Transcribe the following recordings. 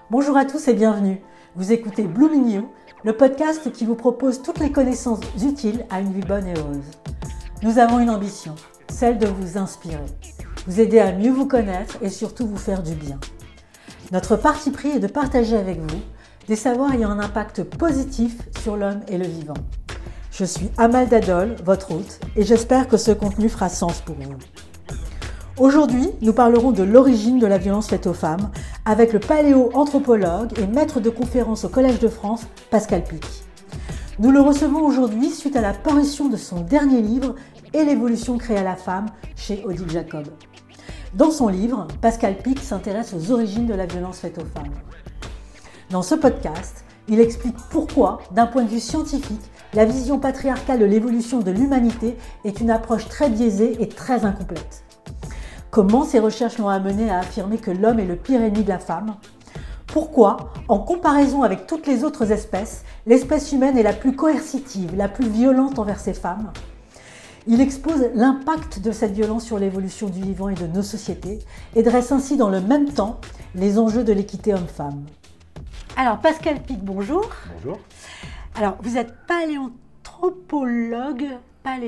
Bonjour à tous et bienvenue. Vous écoutez Blooming You, le podcast qui vous propose toutes les connaissances utiles à une vie bonne et heureuse. Nous avons une ambition, celle de vous inspirer, vous aider à mieux vous connaître et surtout vous faire du bien. Notre parti pris est de partager avec vous des savoirs ayant un impact positif sur l'homme et le vivant. Je suis Amal Dadol, votre hôte, et j'espère que ce contenu fera sens pour vous. Aujourd'hui, nous parlerons de l'origine de la violence faite aux femmes avec le paléo-anthropologue et maître de conférences au Collège de France, Pascal Pic. Nous le recevons aujourd'hui suite à la parution de son dernier livre « Et l'évolution créée à la femme » chez Odile Jacob. Dans son livre, Pascal Pic s'intéresse aux origines de la violence faite aux femmes. Dans ce podcast, il explique pourquoi, d'un point de vue scientifique, la vision patriarcale de l'évolution de l'humanité est une approche très biaisée et très incomplète. Comment ces recherches l'ont amené à affirmer que l'homme est le pire ennemi de la femme? Pourquoi, en comparaison avec toutes les autres espèces, l'espèce humaine est la plus coercitive, la plus violente envers ces femmes? Il expose l'impact de cette violence sur l'évolution du vivant et de nos sociétés et dresse ainsi dans le même temps les enjeux de l'équité homme-femme. Alors Pascal Pic, bonjour. Bonjour. Alors vous êtes paléanthropologue,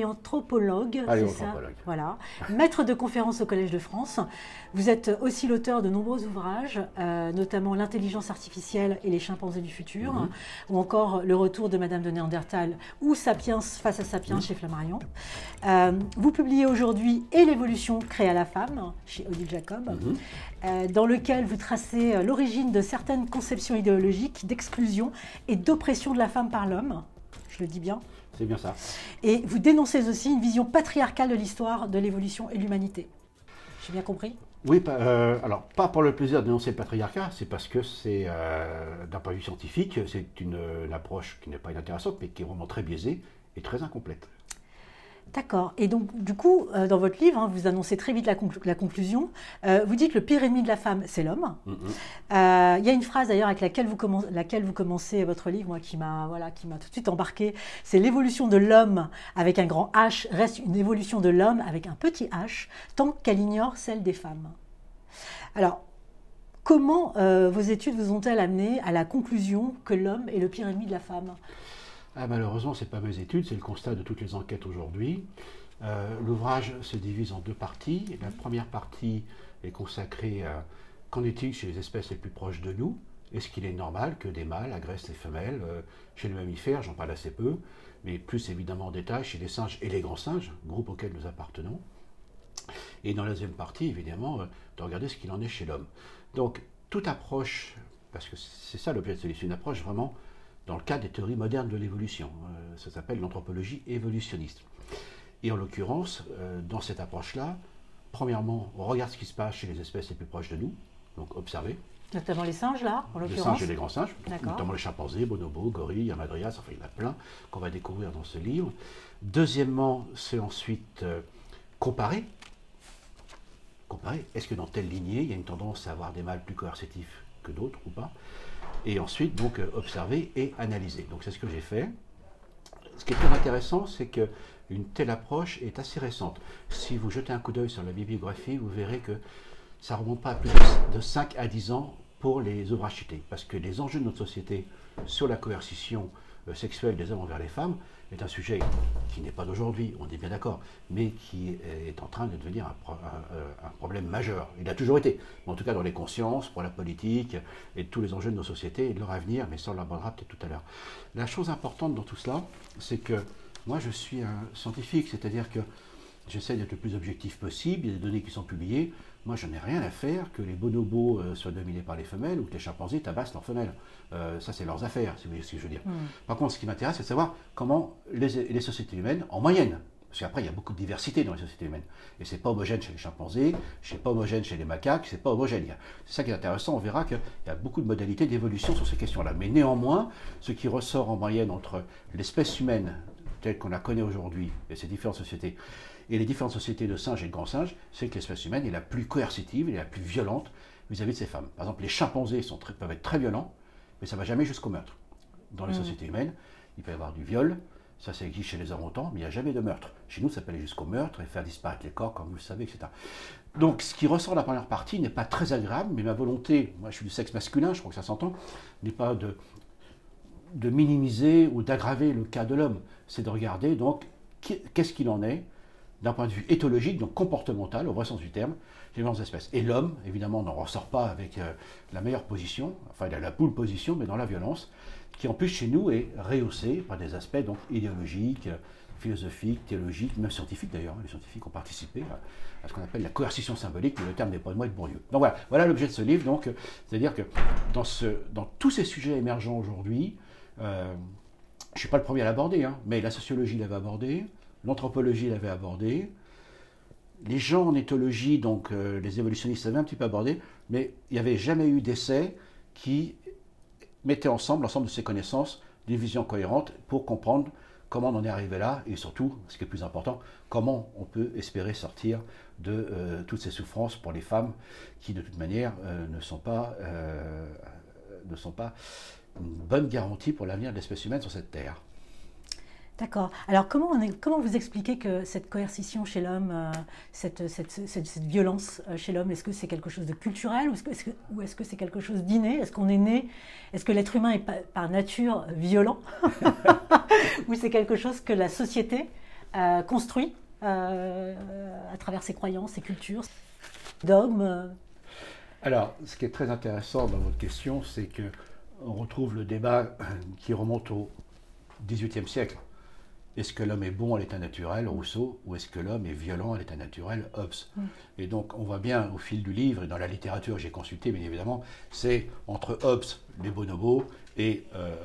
c'est ça, voilà. Maître de conférences au Collège de France. Vous êtes aussi l'auteur de nombreux ouvrages, notamment L'intelligence artificielle et les chimpanzés du futur, ou encore Le retour de Madame de Néandertal ou Sapiens face à Sapiens chez Flammarion. Vous publiez aujourd'hui Et l'évolution créée à la femme chez Odile Jacob, dans lequel vous tracez l'origine de certaines conceptions idéologiques d'exclusion et d'oppression de la femme par l'homme. Je le dis bien. C'est bien ça. Et vous dénoncez aussi une vision patriarcale de l'histoire, de l'évolution et de l'humanité. J'ai bien compris? Oui, alors pas pour le plaisir de dénoncer le patriarcat, c'est parce que c'est, d'un point de vue scientifique, c'est une approche qui n'est pas inintéressante, mais qui est vraiment très biaisée et très incomplète. D'accord. Et donc, du coup, dans votre livre, vous annoncez très vite la conclusion. Vous dites que le pire ennemi de la femme, c'est l'homme. Il y a une phrase d'ailleurs avec laquelle vous commencez votre livre, moi, qui m'a tout de suite embarqué. C'est l'évolution de l'homme avec un grand H reste une évolution de l'homme avec un petit H, tant qu'elle ignore celle des femmes. Alors, comment vos études vous ont-elles amené à la conclusion que l'homme est le pire ennemi de la femme? Malheureusement, ce n'est pas mes études, c'est le constat de toutes les enquêtes aujourd'hui. L'ouvrage se divise en deux parties. La première partie est consacrée à qu'en est-il chez les espèces les plus proches de nous? Est-ce qu'il est normal que des mâles agressent les femelles? Chez les mammifères, j'en parle assez peu, mais plus évidemment en détail chez les singes et les grands singes, groupe auquel nous appartenons. Et dans la deuxième partie, évidemment, de regarder ce qu'il en est chez l'homme. Donc, toute approche, parce que c'est ça l'objet de ce livre, c'est une approche vraiment dans le cadre des théories modernes de l'évolution. Ça s'appelle l'anthropologie évolutionniste. Et en l'occurrence, dans cette approche-là, premièrement, on regarde ce qui se passe chez les espèces les plus proches de nous, donc observer. Notamment les singes, là, en l'occurrence. Les singes et les grands singes, notamment les chimpanzés, bonobos, gorilles, hamadryas, enfin il y en a plein qu'on va découvrir dans ce livre. Deuxièmement, c'est ensuite comparer. Est-ce que dans telle lignée, il y a une tendance à avoir des mâles plus coercitifs que d'autres ou pas? Et ensuite, donc, observer et analyser. Donc, c'est ce que j'ai fait. Ce qui est très intéressant, c'est qu'une telle approche est assez récente. Si vous jetez un coup d'œil sur la bibliographie, vous verrez que ça ne remonte pas à plus de 5 à 10 ans pour les ouvrages cités. Parce que les enjeux de notre société sur la coercition sexuelle des hommes envers les femmes est un sujet qui n'est pas d'aujourd'hui, on est bien d'accord, mais qui est en train de devenir un problème majeur. Il a toujours été, mais en tout cas dans les consciences, pour la politique et tous les enjeux de nos sociétés et de leur avenir, mais ça on l'abordera peut-être tout à l'heure. La chose importante dans tout cela, c'est que moi je suis un scientifique, c'est-à-dire que j'essaie d'être le plus objectif possible, il y a des données qui sont publiées. Moi, je n'ai rien à faire que les bonobos soient dominés par les femelles ou que les chimpanzés tabassent leurs femelles. Ça, c'est leurs affaires, si vous voyez ce que je veux dire. Par contre, ce qui m'intéresse, c'est de savoir comment les sociétés humaines, en moyenne, parce qu'après, il y a beaucoup de diversité dans les sociétés humaines. Et ce n'est pas homogène chez les chimpanzés, ce n'est pas homogène chez les macaques, ce n'est pas homogène. C'est ça qui est intéressant, on verra qu'il y a beaucoup de modalités d'évolution sur ces questions-là. Mais néanmoins, ce qui ressort en moyenne entre l'espèce humaine telle qu'on la connaît aujourd'hui et ces différentes sociétés, et les différentes sociétés de singes et de grands singes, c'est que l'espèce humaine est la plus coercitive et la plus violente vis-à-vis de ces femmes. Par exemple, les chimpanzés peuvent être très violents, mais ça ne va jamais jusqu'au meurtre. Dans les sociétés humaines, il peut y avoir du viol, Ça existe chez les orang-outans, mais il n'y a jamais de meurtre. Chez nous, ça peut aller jusqu'au meurtre et faire disparaître les corps, comme vous le savez, etc. Donc, ce qui ressort de la première partie n'est pas très agréable, mais ma volonté, moi je suis du sexe masculin, je crois que ça s'entend, n'est pas de minimiser ou d'aggraver le cas de l'homme. C'est de regarder, donc, qu'est-ce qu'il en est d'un point de vue éthologique, donc comportemental, au vrai sens du terme, les différentes espèces. Et l'homme, évidemment, n'en ressort pas avec la meilleure position, enfin, il a la pole position, mais dans la violence, qui en plus chez nous est rehaussée par des aspects donc idéologiques, philosophiques, théologiques, même scientifiques d'ailleurs. Les scientifiques ont participé à ce qu'on appelle la coercition symbolique, mais le terme n'est pas de moi et de Bourdieu. Donc voilà l'objet de ce livre. Donc, c'est-à-dire que dans tous ces sujets émergents aujourd'hui, je ne suis pas le premier à l'aborder, hein, mais la sociologie l'avait abordé, l'anthropologie l'avait abordé, les gens en éthologie, donc les évolutionnistes l'avaient un petit peu abordé, mais il n'y avait jamais eu d'essai qui mettait ensemble l'ensemble de ces connaissances d'une vision cohérente pour comprendre comment on en est arrivé là et surtout, ce qui est plus important, comment on peut espérer sortir de toutes ces souffrances pour les femmes qui, de toute manière, ne sont pas une bonne garantie pour l'avenir de l'espèce humaine sur cette terre. D'accord. Alors comment vous expliquez que cette coercition chez l'homme, cette violence chez l'homme, est-ce que c'est quelque chose de culturel ou est-ce que c'est quelque chose d'inné? Est-ce qu'on est né? Est-ce que l'être humain est par nature violent? Ou c'est quelque chose que la société construit à travers ses croyances, ses cultures, ses dogmes? Alors, ce qui est très intéressant dans votre question, c'est qu'on retrouve le débat qui remonte au XVIIIe siècle. Est-ce que l'homme est bon à l'état naturel, Rousseau, ou est-ce que l'homme est violent à l'état naturel, Hobbes? Et donc, on voit bien au fil du livre et dans la littérature que j'ai consultée, bien évidemment, c'est entre Hobbes, les bonobos, et...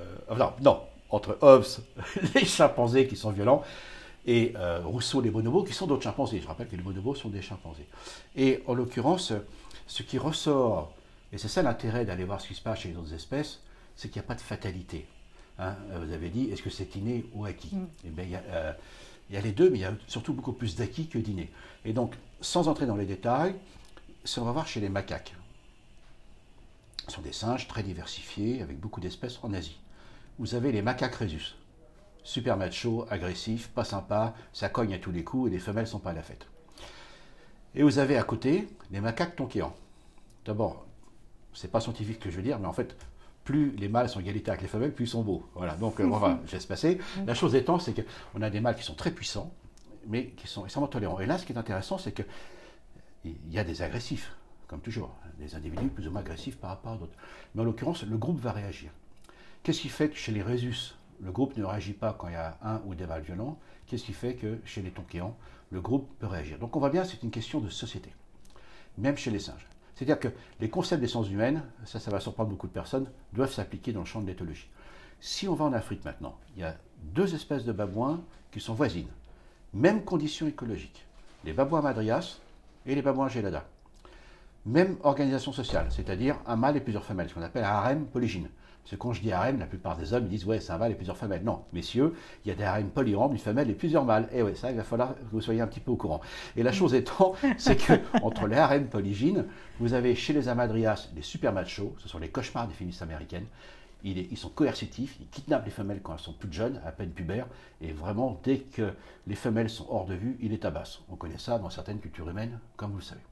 entre Hobbes, les chimpanzés qui sont violents, et Rousseau, les bonobos, qui sont d'autres chimpanzés. Je rappelle que les bonobos sont des chimpanzés. Et en l'occurrence, ce qui ressort, et c'est ça l'intérêt d'aller voir ce qui se passe chez les autres espèces, c'est qu'il n'y a pas de fatalité. Hein, vous avez dit, est-ce que c'est inné ou acquis? Eh bien, il y a les deux, mais il y a surtout beaucoup plus d'acquis que d'inné. Et donc, sans entrer dans les détails, si on va voir chez les macaques, ce sont des singes très diversifiés, avec beaucoup d'espèces en Asie. Vous avez les macaques rhésus, super machos, agressifs, pas sympas, ça cogne à tous les coups et les femelles ne sont pas à la fête. Et vous avez à côté les macaques tonkéans. D'abord, c'est pas scientifique ce que je veux dire, mais en fait, plus les mâles sont égalitaires avec les femelles, plus ils sont beaux. Voilà, donc voilà, je laisse passer. La chose étant, c'est qu'on a des mâles qui sont très puissants, mais qui sont extrêmement tolérants. Et là, ce qui est intéressant, c'est qu'il y a des agressifs, comme toujours, des individus plus ou moins agressifs par rapport à d'autres. Mais en l'occurrence, le groupe va réagir. Qu'est-ce qui fait que chez les rhésus, le groupe ne réagit pas quand il y a un ou des mâles violents? Qu'est-ce qui fait que chez les tonkéans, le groupe peut réagir? Donc on voit bien, c'est une question de société, même chez les singes. C'est-à-dire que les concepts des sciences humaines, ça va surprendre beaucoup de personnes, doivent s'appliquer dans le champ de l'éthologie. Si on va en Afrique maintenant, il y a deux espèces de babouins qui sont voisines. Même conditions écologiques. Les babouins madrias et les babouins gelada. Même organisation sociale, c'est-à-dire un mâle et plusieurs femelles, ce qu'on appelle un harem polygyne. Parce que quand je dis harem, la plupart des hommes disent « ouais, c'est un mâle et plusieurs femelles ». Non, messieurs, il y a des harems polyrambes, une femelle et plusieurs mâles. Et oui, ça, il va falloir que vous soyez un petit peu au courant. Et la chose étant, c'est qu'entre les harems polygynes, vous avez chez les amadrias des super machos, ce sont les cauchemars des féministes américaines. Ils sont coercitifs, ils kidnappent les femelles quand elles sont toutes jeunes, à peine pubères, et vraiment, dès que les femelles sont hors de vue, ils les tabassent. On connaît ça dans certaines cultures humaines, comme vous le savez.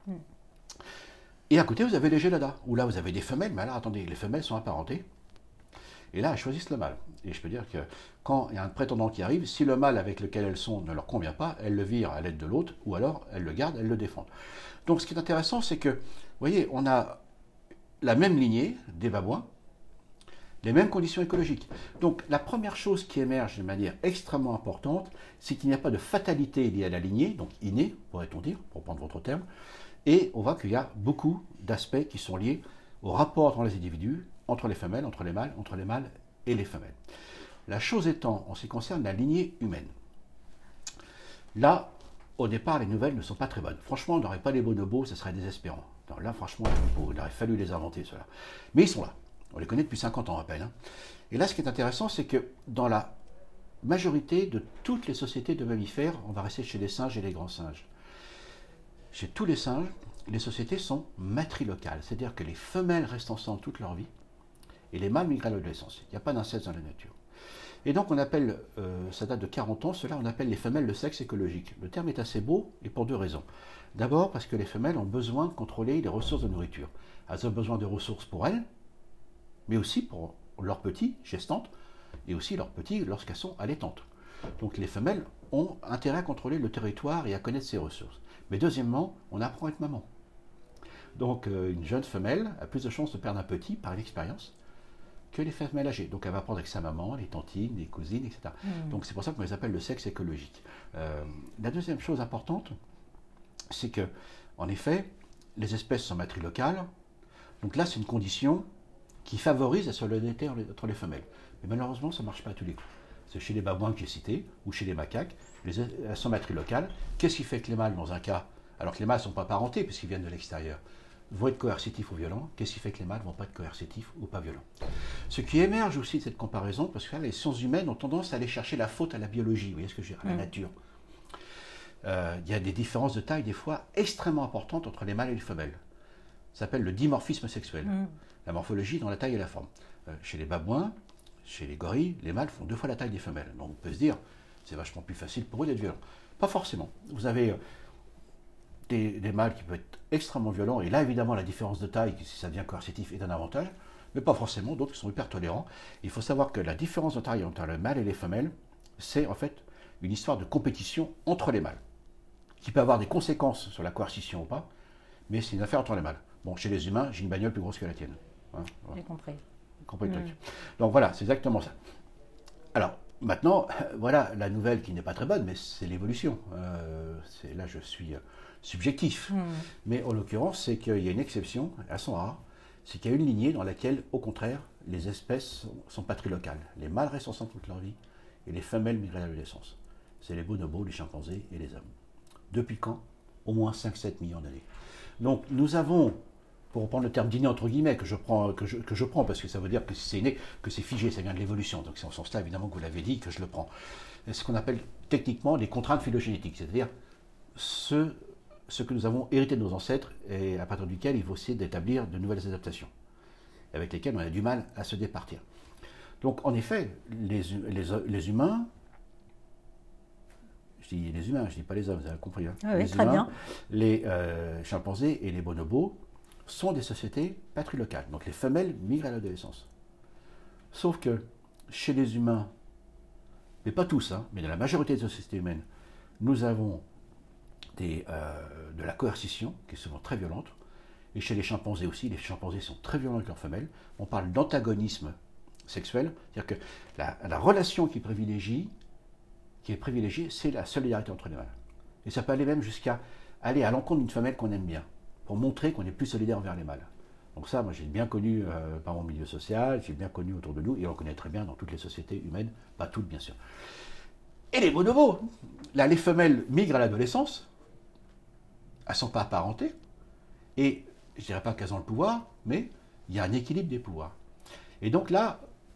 Et à côté, vous avez les geladas, où là, vous avez des femelles, mais alors attendez, les femelles sont apparentées. Et là, elles choisissent le mâle. Et je peux dire que quand il y a un prétendant qui arrive, si le mâle avec lequel elles sont ne leur convient pas, elles le virent à l'aide de l'autre, ou alors elles le gardent, elles le défendent. Donc ce qui est intéressant, c'est que, vous voyez, on a la même lignée des babouins, les mêmes conditions écologiques. Donc la première chose qui émerge de manière extrêmement importante, c'est qu'il n'y a pas de fatalité liée à la lignée, donc innée, pourrait-on dire, pour prendre votre terme, et on voit qu'il y a beaucoup d'aspects qui sont liés au rapport entre les individus, entre les femelles, entre les mâles et les femelles. La chose étant, en ce qui concerne la lignée humaine, là, au départ, les nouvelles ne sont pas très bonnes. Franchement, on n'aurait pas les bonobos, ce serait désespérant. Alors là, franchement, il aurait fallu les inventer, ceux-là. Mais ils sont là. On les connaît depuis 50 ans, on rappelle. Hein. Et là, ce qui est intéressant, c'est que dans la majorité de toutes les sociétés de mammifères, on va rester chez les singes et les grands singes. Chez tous les singes, les sociétés sont matrilocales, c'est-à-dire que les femelles restent ensemble toute leur vie et les mâles migrent à l'adolescence. Il n'y a pas d'inceste dans la nature. Et donc on appelle, ça date de 40 ans, cela on appelle les femelles le sexe écologique. Le terme est assez beau et pour deux raisons. D'abord parce que les femelles ont besoin de contrôler les ressources de nourriture. Elles ont besoin de ressources pour elles, mais aussi pour leurs petits gestantes et aussi leurs petits lorsqu'elles sont allaitantes. Donc les femelles ont intérêt à contrôler le territoire et à connaître ses ressources. Mais deuxièmement, on apprend à être maman. Donc une jeune femelle a plus de chances de perdre un petit par l'expérience que les femelles âgées. Donc elle va apprendre avec sa maman, les tantines, les cousines, etc. Donc c'est pour ça qu'on les appelle le sexe écologique. La deuxième chose importante, c'est que, en effet, les espèces sont matrilocales. Donc là, c'est une condition qui favorise la solidarité entre les femelles. Mais malheureusement, ça ne marche pas à tous les coups. C'est chez les babouins que j'ai cités, ou chez les macaques, elles sont matrilocales. Qu'est-ce qui fait que les mâles, dans un cas, alors que les mâles ne sont pas parentés puisqu'ils viennent de l'extérieur, vont être coercitifs ou violents, qu'est-ce qui fait que les mâles ne vont pas être coercitifs ou pas violents? Ce qui émerge aussi de cette comparaison, parce que là, les sciences humaines ont tendance à aller chercher la faute à la biologie, vous voyez ce que je veux dire, à la nature. Il y a des différences de taille, des fois, extrêmement importantes entre les mâles et les femelles. Ça s'appelle le dimorphisme sexuel. La morphologie dans la taille et la forme. Chez les babouins, chez les gorilles, les mâles font 2 fois la taille des femelles. Donc on peut se dire, c'est vachement plus facile pour eux d'être violents. Pas forcément. Vous avez des mâles qui peuvent être extrêmement violents, et là évidemment la différence de taille, si ça devient coercitif, est un avantage, mais pas forcément, d'autres qui sont hyper tolérants. Il faut savoir que la différence de taille entre le mâle et les femelles, c'est en fait une histoire de compétition entre les mâles, qui peut avoir des conséquences sur la coercition ou pas, mais c'est une affaire entre les mâles. Bon, chez les humains, j'ai une bagnole plus grosse que la tienne. Hein, voilà. J'ai compris. Compris le truc. Donc voilà, c'est exactement ça. Alors, maintenant, voilà la nouvelle qui n'est pas très bonne, mais c'est l'évolution. Là, je suis subjectif. Mais en l'occurrence, c'est qu'il y a une exception, elles sont rares, c'est qu'il y a une lignée dans laquelle, au contraire, les espèces sont patrilocales. Les mâles restent ensemble toute leur vie, et les femelles migrent à l'adolescence. C'est les bonobos, les chimpanzés et les hommes. Depuis quand? Au moins 5-7 millions d'années. Donc nous avons, pour reprendre le terme d'inné entre guillemets, que je prends parce que ça veut dire que c'est inné, que c'est figé, ça vient de l'évolution. Donc c'est en ce sens-là, évidemment, que vous l'avez dit, que je le prends. C'est ce qu'on appelle techniquement les contraintes phylogénétiques, c'est-à-dire ce que nous avons hérité de nos ancêtres et à partir duquel il faut essayer d'établir de nouvelles adaptations, avec lesquelles on a du mal à se départir. Donc en effet, les humains, je dis les humains, je ne dis pas les hommes, vous avez compris. Hein. Ah oui, les très humains, bien. Les chimpanzés et les bonobos sont des sociétés patrilocales. Donc les femelles migrent à l'adolescence. Sauf que chez les humains, mais pas tous, hein, mais dans la majorité des sociétés humaines, nous avons de la coercition, qui est souvent très violente. Et chez les chimpanzés aussi, les chimpanzés sont très violents avec leurs femelles. On parle d'antagonisme sexuel, c'est-à-dire que la relation qui est privilégiée, c'est la solidarité entre les mâles. Et ça peut aller même jusqu'à aller à l'encontre d'une femelle qu'on aime bien, pour montrer qu'on est plus solidaire envers les mâles. Donc ça, moi j'ai bien connu par mon milieu social, j'ai bien connu autour de nous, et on le connaît très bien dans toutes les sociétés humaines, pas toutes bien sûr. Et les bonobos, là les femelles migrent à l'adolescence, elles ne sont pas apparentées, et je ne dirais pas qu'elles ont le pouvoir, mais il y a un équilibre des pouvoirs. Et donc là,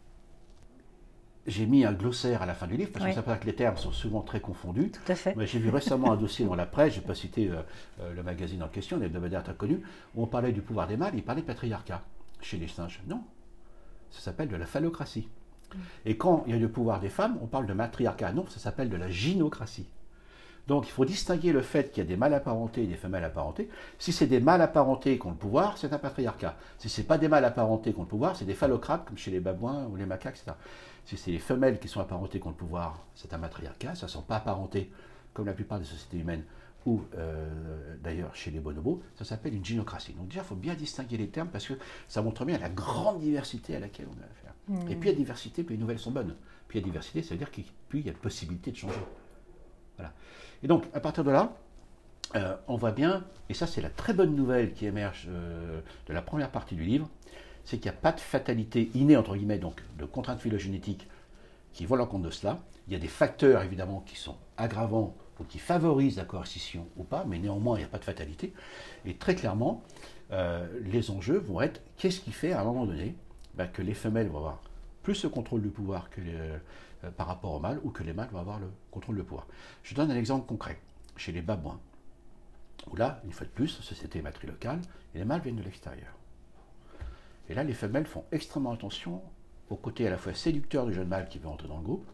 j'ai mis un glossaire à la fin du livre, parce que ça peut être que les termes sont souvent très confondus. Tout à fait. Mais j'ai vu récemment un dossier dans la presse, je n'ai pas cité le magazine en question, l'hebdomadaire très connu, où on parlait du pouvoir des mâles, il parlait de patriarcat chez les singes. Non, ça s'appelle de la phallocratie. Et quand il y a le pouvoir des femmes, on parle de matriarcat. Non, ça s'appelle de la gynocratie. Donc il faut distinguer le fait qu'il y a des mâles apparentés et des femelles apparentées. Si c'est des mâles apparentés qui ont le pouvoir, c'est un patriarcat. Si ce n'est pas des mâles apparentés qui ont le pouvoir, c'est des phallocrates, comme chez les babouins ou les macaques, etc. Si c'est les femelles qui sont apparentées qui ont le pouvoir, c'est un matriarcat. Ça ne sont pas apparentés, comme la plupart des sociétés humaines, ou d'ailleurs chez les bonobos, ça s'appelle une gynocratie. Donc déjà, il faut bien distinguer les termes, parce que ça montre bien la grande diversité à laquelle on a affaire. Et puis il y a diversité, puis les nouvelles sont bonnes. Puis il y a diversité, ça veut dire qu'il y a possibilité de changer. Voilà. Et donc, à partir de là, on voit bien, et ça c'est la très bonne nouvelle qui émerge de la première partie du livre, c'est qu'il n'y a pas de fatalité innée, entre guillemets, donc de contraintes phylogénétiques qui vont à l'encontre de cela. Il y a des facteurs, évidemment, qui sont aggravants ou qui favorisent la coercition ou pas, mais néanmoins, il n'y a pas de fatalité. Et très clairement, les enjeux vont être, qu'est-ce qui fait à un moment donné que les femelles vont avoir plus le contrôle du pouvoir que par rapport aux mâles, ou que les mâles vont avoir le contrôle du pouvoir. Je donne un exemple concret. Chez les babouins, où là, une fois de plus, société matrilocale, et les mâles viennent de l'extérieur. Et là, les femelles font extrêmement attention au côté à la fois séducteur du jeune mâle qui veut entrer dans le groupe,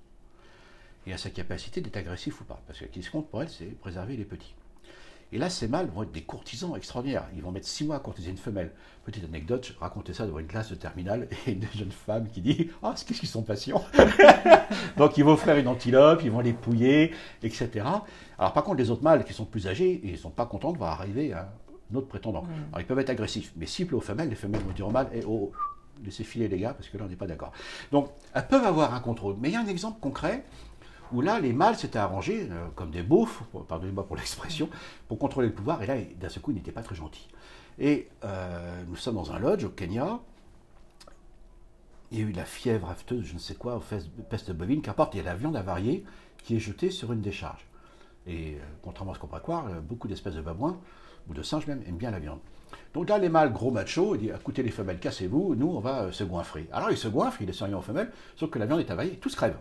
et à sa capacité d'être agressif ou pas. Parce que ce qui se compte pour elle, c'est préserver les petits. Et là, ces mâles vont être des courtisans extraordinaires. Ils vont mettre 6 mois à courtiser une femelle. Petite anecdote, je racontais ça devant une classe de terminale, et une jeune femme qui dit « Ah, qu'est-ce qu'ils sont patients !» Donc ils vont offrir une antilope, ils vont les pouiller, etc. Alors par contre, les autres mâles qui sont plus âgés, ils ne sont pas contents de voir arriver un autre prétendant. Alors ils peuvent être agressifs, mais s'ils plaît aux femelles, les femelles vont dire aux mâles « Oh, laissez filer les gars, parce que là on n'est pas d'accord. » Donc elles peuvent avoir un contrôle. Mais il y a un exemple concret où là, les mâles s'étaient arrangés, comme des beaufs, pardonnez-moi pour l'expression, pour contrôler le pouvoir, et là, d'un seul coup, ils n'étaient pas très gentils. Et nous sommes dans un lodge au Kenya, il y a eu la fièvre afteuse, je ne sais quoi, peste bovine, qu'importe, il y a la viande avariée qui est jetée sur une décharge. Et contrairement à ce qu'on pourrait croire, beaucoup d'espèces de babouins, ou de singes même, aiment bien la viande. Donc là, les mâles gros machos, ils disent, écoutez les femelles, cassez-vous, nous, on va se goinfrer. Alors ils se goinfrent, ils laissent rien aux femelles, sauf que la viande est avariée, tous crèvent.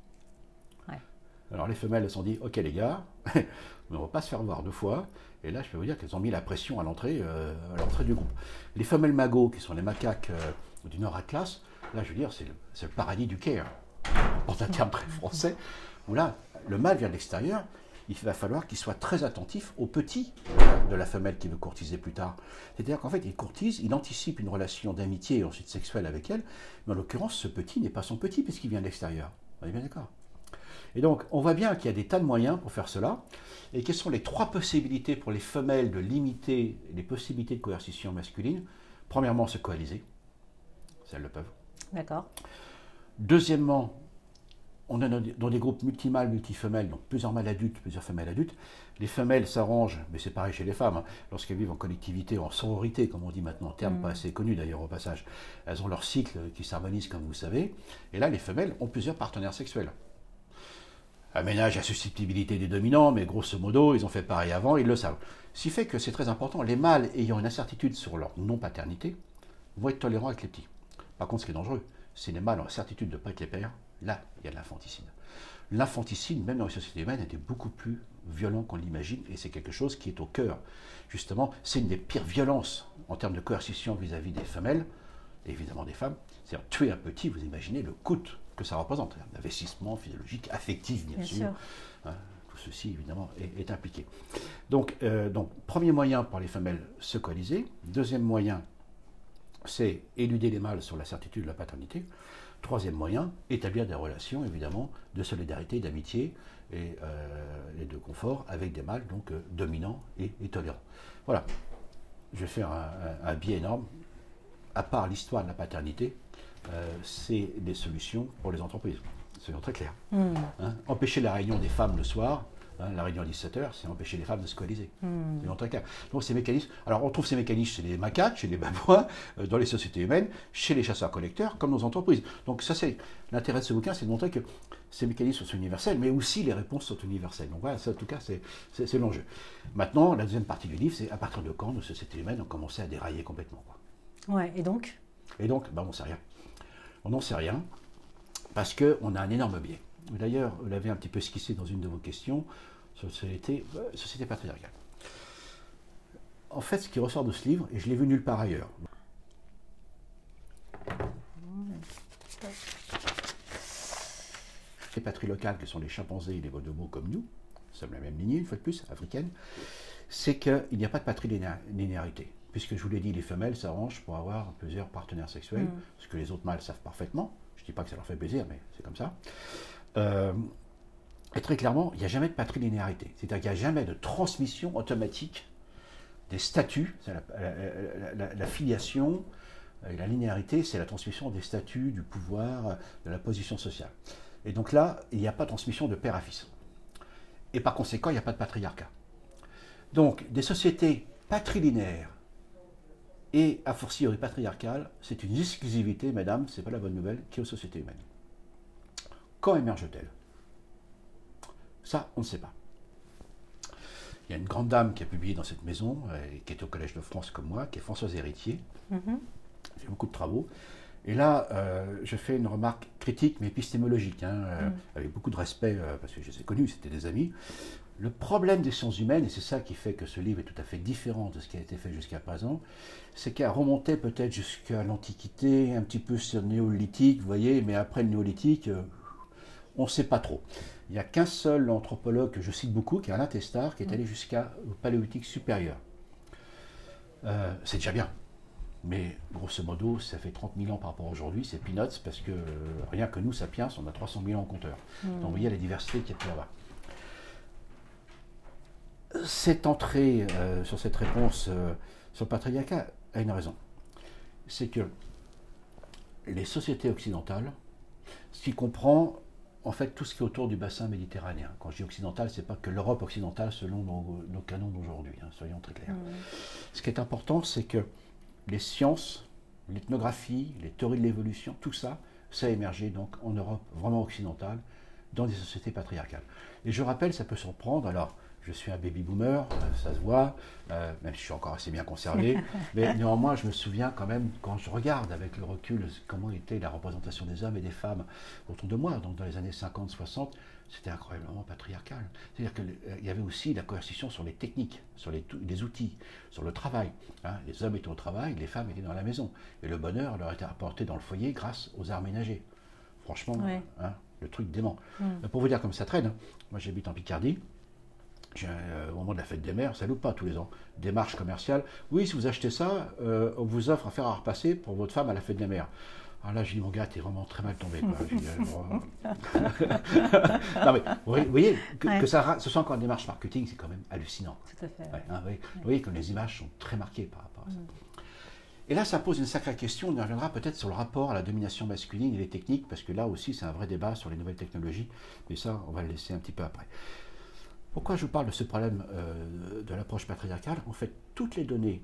Alors les femelles, elles se sont dit, ok les gars, mais on ne va pas se faire voir 2 fois. Et là, je peux vous dire qu'elles ont mis la pression à l'entrée du groupe. Les femelles magos, qui sont les macaques du Nord Atlas, là, je veux dire, c'est le paradis du care. En un terme très français, où là, le mâle vient de l'extérieur, il va falloir qu'il soit très attentif aux petits de la femelle qui veut courtiser plus tard. C'est-à-dire qu'en fait, il courtise, il anticipe une relation d'amitié et ensuite sexuelle avec elle, mais en l'occurrence, ce petit n'est pas son petit puisqu'il vient de l'extérieur. On est bien d'accord ? Et donc, on voit bien qu'il y a des tas de moyens pour faire cela. Et quelles sont les 3 possibilités pour les femelles de limiter les possibilités de coercition masculine? Premièrement, se coaliser. Ça, elles le peuvent. D'accord. Deuxièmement, on est dans des groupes multimâles, multifemelles, donc plusieurs mâles adultes, plusieurs femelles adultes. Les femelles s'arrangent, mais c'est pareil chez les femmes, hein, lorsqu'elles vivent en collectivité, en sororité, comme on dit maintenant, terme pas assez connu d'ailleurs au passage. Elles ont leur cycle qui s'harmonise, comme vous savez. Et là, les femelles ont plusieurs partenaires sexuels. Aménage la susceptibilité des dominants, mais grosso modo, ils ont fait pareil avant, ils le savent. Ce qui fait que c'est très important, les mâles ayant une incertitude sur leur non-paternité vont être tolérants avec les petits. Par contre, ce qui est dangereux, c'est les mâles ont la certitude de ne pas être les pères, là, il y a de l'infanticide. L'infanticide, même dans les sociétés humaines, était beaucoup plus violent qu'on l'imagine, et c'est quelque chose qui est au cœur. Justement, c'est une des pires violences en termes de coercition vis-à-vis des femelles, et évidemment des femmes. C'est-à-dire, tuer un petit, vous imaginez le coût que ça représente, l'investissement physiologique, affectif, bien sûr. Hein, tout ceci, évidemment, est impliqué. Donc, premier moyen pour les femelles, se coaliser. Deuxième moyen, c'est éluder les mâles sur la certitude de la paternité. Troisième moyen, établir des relations, évidemment, de solidarité, d'amitié et de confort avec des mâles, donc dominants et tolérants. Voilà. Je vais faire un biais énorme. À part l'histoire de la paternité, c'est des solutions pour les entreprises. Soyons très clairs. Hein, empêcher la réunion des femmes le soir, hein, la réunion à 17h, c'est empêcher les femmes de se coaliser. Soyons très clairs. Donc ces mécanismes, alors on trouve ces mécanismes chez les macaques, chez les babouins, dans les sociétés humaines, chez les chasseurs-collecteurs, comme nos entreprises. Donc ça, c'est l'intérêt de ce bouquin, c'est de montrer que ces mécanismes sont universels, mais aussi les réponses sont universelles. Donc voilà, ça, en tout cas, c'est l'enjeu. Maintenant, la deuxième partie du livre, c'est à partir de quand nos sociétés humaines ont commencé à dérailler complètement, quoi. Ouais, et donc, on n'en sait rien. On n'en sait rien parce qu'on a un énorme biais. D'ailleurs, vous l'avez un petit peu esquissé dans une de vos questions sur société patriarcale. En fait, ce qui ressort de ce livre, et je l'ai vu nulle part ailleurs. Les patries locales, qui sont les chimpanzés et les bonobos comme nous, sommes la même lignée, une fois de plus, africaine, c'est qu'il n'y a pas de patrie linéarité. Puisque je vous l'ai dit, les femelles s'arrangent pour avoir plusieurs partenaires sexuels, ce que les autres mâles savent parfaitement. Je ne dis pas que ça leur fait plaisir, mais c'est comme ça. Et très clairement, il n'y a jamais de patrilinéarité. C'est-à-dire qu'il n'y a jamais de transmission automatique des statuts. La filiation et la linéarité, c'est la transmission des statuts, du pouvoir, de la position sociale. Et donc là, il n'y a pas de transmission de père à fils. Et par conséquent, il n'y a pas de patriarcat. Donc, des sociétés patrilinéaires et a fortiori patriarcale, c'est une exclusivité, madame, c'est pas la bonne nouvelle, qui est aux sociétés humaines. Quand émerge-t-elle? Ça, on ne sait pas. Il y a une grande dame qui a publié dans cette maison, qui est au Collège de France comme moi, qui est Françoise Héritier. Elle fait beaucoup de travaux. Et là, je fais une remarque critique, mais épistémologique, avec beaucoup de respect, parce que je les ai connus, c'était des amis. Le problème des sciences humaines, et c'est ça qui fait que ce livre est tout à fait différent de ce qui a été fait jusqu'à présent, c'est qu'elle remontait peut-être jusqu'à l'Antiquité, un petit peu sur le néolithique, vous voyez, mais après le néolithique, on ne sait pas trop. Il n'y a qu'un seul anthropologue que je cite beaucoup, qui est Alain Testard, qui est allé jusqu'au paléolithique supérieur. C'est déjà bien. Mais grosso modo, ça fait 30 000 ans par rapport à aujourd'hui, c'est peanuts, parce que rien que nous, Sapiens, on a 300 000 ans en compteur. Donc vous voyez la diversité qu'il y a pu avoir. Cette entrée sur cette réponse sur le patriarcat a une raison. C'est que les sociétés occidentales, ce qui comprend en fait tout ce qui est autour du bassin méditerranéen. Quand je dis occidental, ce n'est pas que l'Europe occidentale selon nos canons d'aujourd'hui, hein, soyons très clairs. Ce qui est important, c'est que les sciences, l'ethnographie, les théories de l'évolution, tout ça, ça a émergé donc en Europe vraiment occidentale, dans des sociétés patriarcales. Et je rappelle, ça peut surprendre, alors je suis un baby boomer, ça se voit, même si je suis encore assez bien conservé, mais néanmoins je me souviens quand même, quand je regarde avec le recul comment était la représentation des hommes et des femmes autour de moi, donc dans les années 50-60, c'était incroyablement patriarcal. C'est-à-dire qu'il y avait aussi la coercition sur les techniques, sur les outils, sur le travail. Hein. Les hommes étaient au travail, les femmes étaient dans la maison. Et le bonheur leur était apporté dans le foyer grâce aux arts ménagers. Franchement, ouais. Hein, le truc dément. Pour vous dire comme ça traîne, hein, moi j'habite en Picardie. Au moment de la fête des mères, ça loupe pas tous les ans, démarche commerciale. Oui, si vous achetez ça, on vous offre un fer à repasser pour votre femme à la fête des mères. Alors là, je dis, mon gars, t'es vraiment très mal tombé. Quoi. Non, mais vous voyez, que ce soit encore une démarche marketing, c'est quand même hallucinant. Tout à fait. Ouais, hein, vous voyez que les images sont très marquées par rapport à ça. Et là, ça pose une sacrée question. On y reviendra peut-être sur le rapport à la domination masculine et les techniques, parce que là aussi, c'est un vrai débat sur les nouvelles technologies. Mais ça, on va le laisser un petit peu après. Pourquoi je vous parle de ce problème de l'approche patriarcale? En fait, toutes les données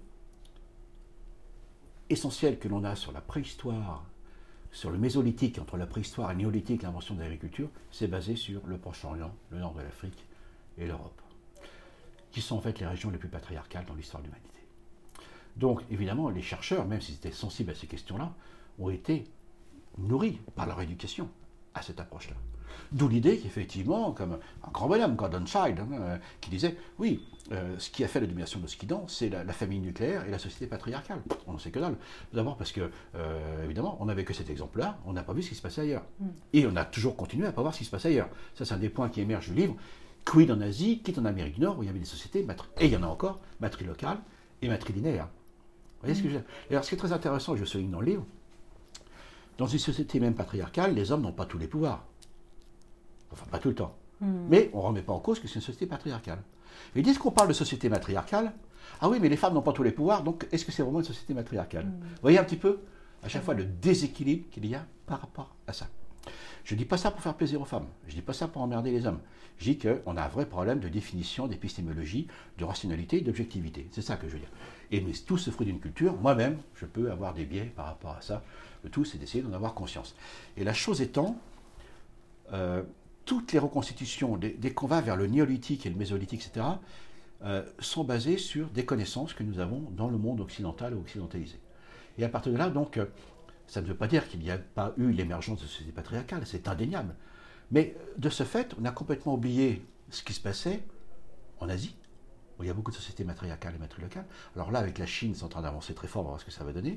essentielles que l'on a sur la préhistoire, sur le mésolithique, entre la préhistoire et le néolithique, l'invention de l'agriculture, c'est basé sur le Proche-Orient, le nord de l'Afrique et l'Europe, qui sont en fait les régions les plus patriarcales dans l'histoire de l'humanité. Donc, évidemment, les chercheurs, même s'ils étaient sensibles à ces questions-là, ont été nourris par leur éducation à cette approche-là. D'où l'idée qu'effectivement, comme un grand bonhomme, Gordon Childe, qui disait, oui, ce qui a fait la domination de l'Occident, c'est la famille nucléaire et la société patriarcale. On n'en sait que dalle. D'abord parce que, évidemment, on n'avait que cet exemple-là, on n'a pas vu ce qui se passait ailleurs. Et on a toujours continué à ne pas voir ce qui se passe ailleurs. Ça, c'est un des points qui émerge du livre. Quid en Asie, quid en Amérique du Nord, où il y avait des sociétés, et il y en a encore, matrilocales et matrilinéaires. Vous voyez ce que je veux dire? Et alors, ce qui est très intéressant, je souligne dans le livre, dans une société même patriarcale, les hommes n'ont pas tous les pouvoirs. Enfin, pas tout le temps. Mais on ne remet pas en cause que c'est une société patriarcale. Et dès qu'on parle de société matriarcale, ah oui, mais les femmes n'ont pas tous les pouvoirs, donc est-ce que c'est vraiment une société matriarcale? Vous voyez un petit peu, à chaque fois, le déséquilibre qu'il y a par rapport à ça. Je ne dis pas ça pour faire plaisir aux femmes, je ne dis pas ça pour emmerder les hommes. Je dis qu'on a un vrai problème de définition, d'épistémologie, de rationalité et d'objectivité. C'est ça que je veux dire. Et mais tout ce fruit d'une culture, moi-même, je peux avoir des biais par rapport à ça. Le tout, c'est d'essayer d'en avoir conscience. Et la chose étant, toutes les reconstitutions, dès qu'on va vers le néolithique et le mésolithique, etc., sont basées sur des connaissances que nous avons dans le monde occidental ou occidentalisé. Et à partir de là, donc, ça ne veut pas dire qu'il n'y a pas eu l'émergence de sociétés patriarcales, c'est indéniable. Mais de ce fait, on a complètement oublié ce qui se passait en Asie, où il y a beaucoup de sociétés matriarcales et matrilocales. Alors là, avec la Chine, c'est en train d'avancer très fort, on va voir ce que ça va donner,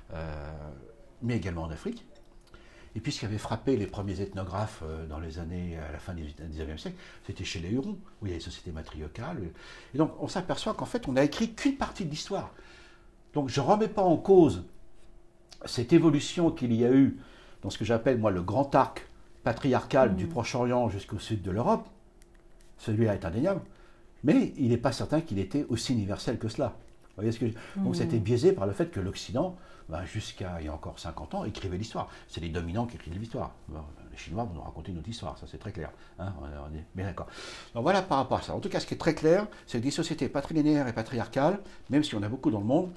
mais également en Afrique. Et puis ce qui avait frappé les premiers ethnographes dans les années, à la fin du XIXe siècle, c'était chez les Hurons, où il y a les sociétés matriarcales. Et donc on s'aperçoit qu'en fait, on n'a écrit qu'une partie de l'histoire. Donc je ne remets pas en cause cette évolution qu'il y a eu dans ce que j'appelle, moi, le grand arc patriarcal du Proche-Orient jusqu'au sud de l'Europe. Celui-là est indéniable, mais il n'est pas certain qu'il était aussi universel que cela. Vous voyez ce que Donc ça a été biaisé par le fait que l'Occident, jusqu'à il y a encore 50 ans, écrivait l'histoire. C'est les dominants qui écrivent l'histoire. Bon, les Chinois vont nous raconter notre histoire, ça c'est très clair. Hein, on est bien d'accord. Donc voilà par rapport à ça. En tout cas, ce qui est très clair, c'est que des sociétés patrilinéaires et patriarcales, même si on a beaucoup dans le monde,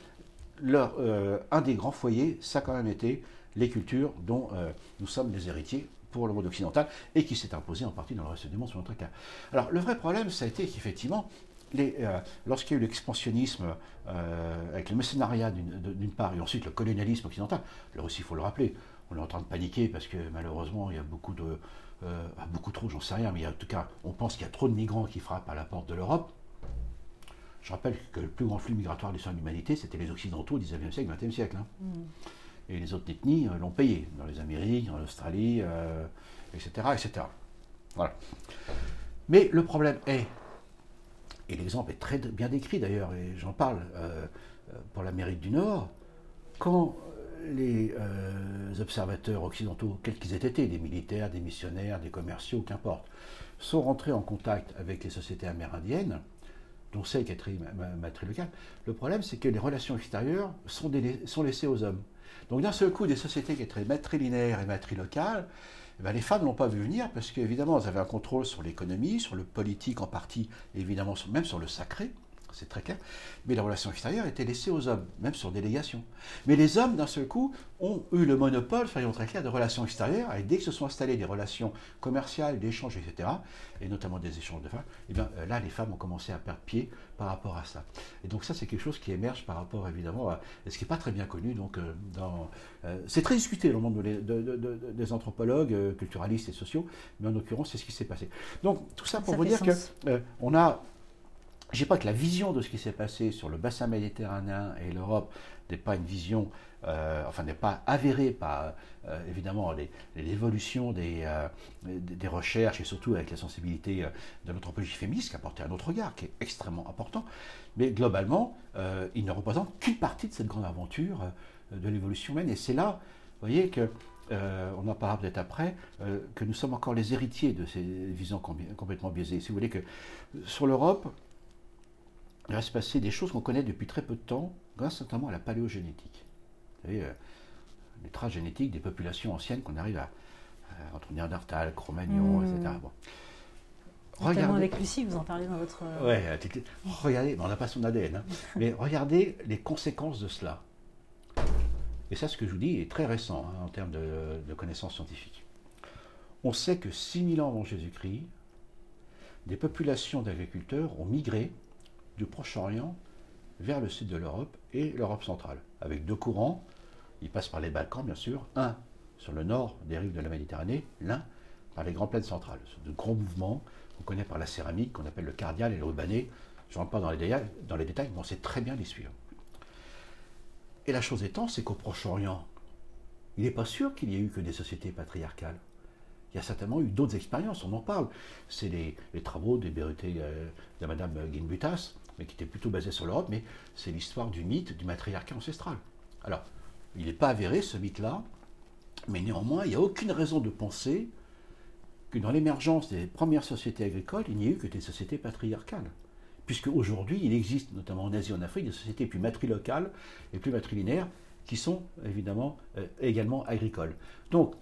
un des grands foyers, ça a quand même été les cultures dont nous sommes les héritiers pour le monde occidental et qui s'est imposé en partie dans le reste du monde, selon très clair. Alors le vrai problème, ça a été qu'effectivement, lorsqu'il y a eu l'expansionnisme avec le mercenariat d'une part et ensuite le colonialisme occidental, là aussi il faut le rappeler, on est en train de paniquer parce que malheureusement, il y a beaucoup trop, j'en sais rien, mais en tout cas, on pense qu'il y a trop de migrants qui frappent à la porte de l'Europe. Je rappelle que le plus grand flux migratoire de l'histoire de l'humanité, c'était les Occidentaux au XIXe siècle, XXe siècle. Et les autres ethnies l'ont payé, dans les Amériques, dans l'Australie, etc., etc. Voilà. Mais le problème est, et l'exemple est très bien décrit d'ailleurs, et j'en parle pour l'Amérique du Nord, quand les observateurs occidentaux, quels qu'ils aient été, des militaires, des missionnaires, des commerciaux, qu'importe, sont rentrés en contact avec les sociétés amérindiennes, dont celle qui est très matrilocale, le problème c'est que les relations extérieures sont laissées aux hommes. Donc d'un seul coup, des sociétés qui étaient très matrilinéaires et matrilocales, les femmes ne l'ont pas vu venir parce qu'évidemment, elles avaient un contrôle sur l'économie, sur le politique en partie, évidemment même sur le sacré, c'est très clair, mais les relations extérieures étaient laissées aux hommes, même sur délégation. Mais les hommes, d'un seul coup, ont eu le monopole, soyons très clairs, de relations extérieures, et dès que se sont installées des relations commerciales, d'échanges, etc., et notamment des échanges de femmes, et bien là, les femmes ont commencé à perdre pied par rapport à ça. Et donc ça, c'est quelque chose qui émerge par rapport, évidemment, à ce qui n'est pas très bien connu. Donc, c'est très discuté dans le monde des anthropologues, culturalistes et sociaux, mais en l'occurrence, c'est ce qui s'est passé. Donc, tout ça pour vous dire qu'on a... Je ne dis pas que la vision de ce qui s'est passé sur le bassin méditerranéen et l'Europe n'est pas une vision, n'est pas avérée par, évidemment, l'évolution des recherches et surtout avec la sensibilité de l'anthropologie féministe qui a apporté un autre regard qui est extrêmement important. Mais globalement, il ne représente qu'une partie de cette grande aventure de l'évolution humaine. Et c'est là, vous voyez, que on en parlera peut-être après, que nous sommes encore les héritiers de ces visions complètement biaisées. Si vous voulez que sur l'Europe, il va se passer des choses qu'on connaît depuis très peu de temps, grâce notamment à la paléogénétique. Vous savez, les traces génétiques des populations anciennes qu'on arrive entre Néandertal, Cro-Magnon, etc. Bon. Notamment avec Lucie, vous en parlez dans votre... Oui, regardez, on n'a pas son ADN, hein, mais regardez les conséquences de cela. Et ça, ce que je vous dis, est très récent en termes de connaissances scientifiques. On sait que 6000 ans avant Jésus-Christ, des populations d'agriculteurs ont migré du Proche-Orient vers le sud de l'Europe et l'Europe centrale, avec deux courants. Ils passent par les Balkans, bien sûr, un sur le nord des rives de la Méditerranée, l'un par les grandes plaines centrales. Ce sont de grands mouvements qu'on connaît par la céramique, qu'on appelle le cardial et le rubané. Je ne rentre pas dans les détails, mais on sait très bien les suivre. Et la chose étant, c'est qu'au Proche-Orient, il n'est pas sûr qu'il y ait eu que des sociétés patriarcales. Il y a certainement eu d'autres expériences, on en parle. C'est les travaux des Béruté de Madame Guinbutas, mais qui étaient plutôt basés sur l'Europe, mais c'est l'histoire du mythe du matriarcat ancestral. Alors, il n'est pas avéré ce mythe-là, mais néanmoins, il n'y a aucune raison de penser que dans l'émergence des premières sociétés agricoles, il n'y ait eu que des sociétés patriarcales. Puisque aujourd'hui, il existe, notamment en Asie et en Afrique, des sociétés plus matrilocales et plus matrilinéaires qui sont évidemment également agricoles. Donc,